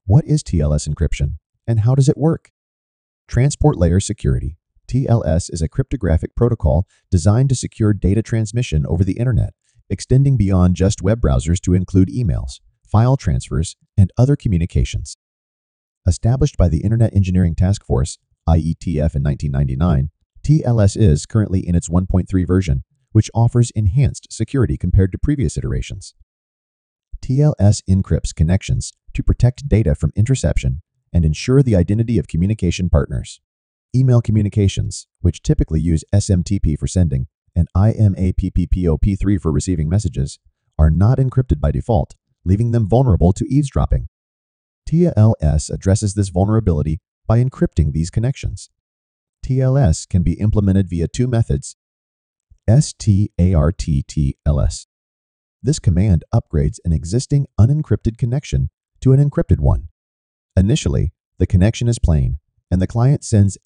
What is TLS encryption, and how does it work? Transport Layer Security. TLS is a cryptographic protocol designed to secure data transmission over the Internet, extending beyond just web browsers to include emails, file transfers, and other communications. Established by the Internet Engineering Task Force, IETF, in 1999, TLS is currently in its 1.3 version, which offers enhanced security compared to previous iterations. TLS encrypts connections to protect data from interception and ensure the identity of communication partners. Email communications, which typically use SMTP for sending and IMAPPPOP3 for receiving messages, are not encrypted by default, leaving them vulnerable to eavesdropping. TLS addresses this vulnerability by encrypting these connections. TLS can be implemented via two methods: STARTTLS. This command upgrades an existing unencrypted connection to an encrypted one. Initially, the connection is plain, and the client sends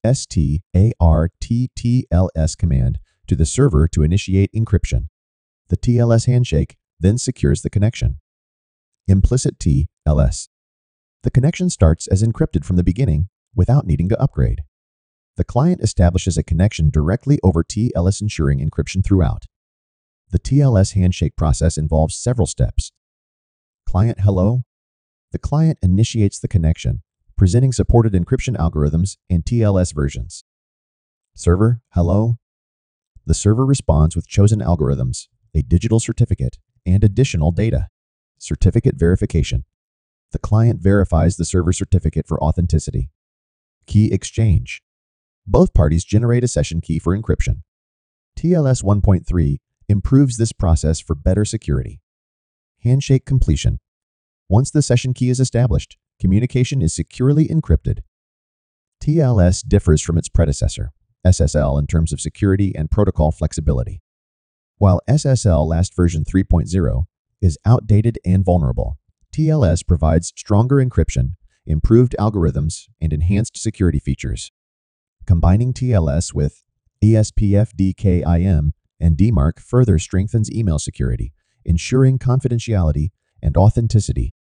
STARTTLS command to the server to initiate encryption. The TLS handshake then secures the connection. Implicit TLS. The connection starts as encrypted from the beginning without needing to upgrade. The client establishes a connection directly over TLS, ensuring encryption throughout. The TLS handshake process involves several steps. Client hello. The client initiates the connection, presenting supported encryption algorithms and TLS versions. Server hello. The server responds with chosen algorithms, a digital certificate, and additional data. Certificate verification. The client verifies the server certificate for authenticity. Key exchange. Both parties generate a session key for encryption. TLS 1.3 improves this process for better security. Handshake completion. Once the session key is established, communication is securely encrypted. TLS differs from its predecessor, SSL, in terms of security and protocol flexibility. While SSL last version 3.0 is outdated and vulnerable, TLS provides stronger encryption, improved algorithms, and enhanced security features. Combining TLS with ESPF-DKIM and DMARC further strengthens email security, ensuring confidentiality and authenticity.